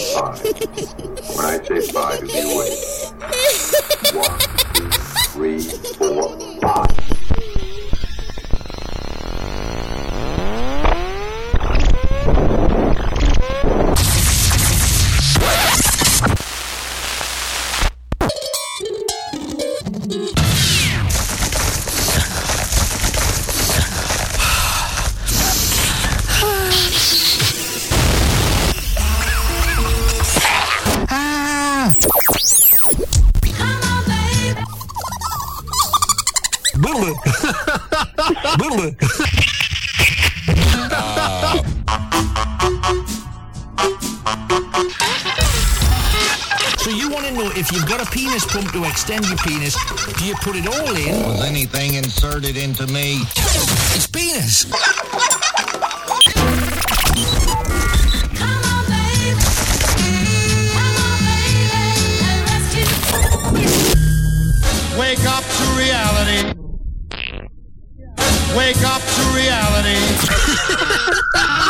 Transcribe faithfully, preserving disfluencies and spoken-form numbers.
five. When I say five, you'll be awake. One, two, three, four, five. So you want to know if you've got a penis pump to extend your penis, do you put it all in? Was anything inserted into me? It's penis. Wake up to reality. Wake up to reality.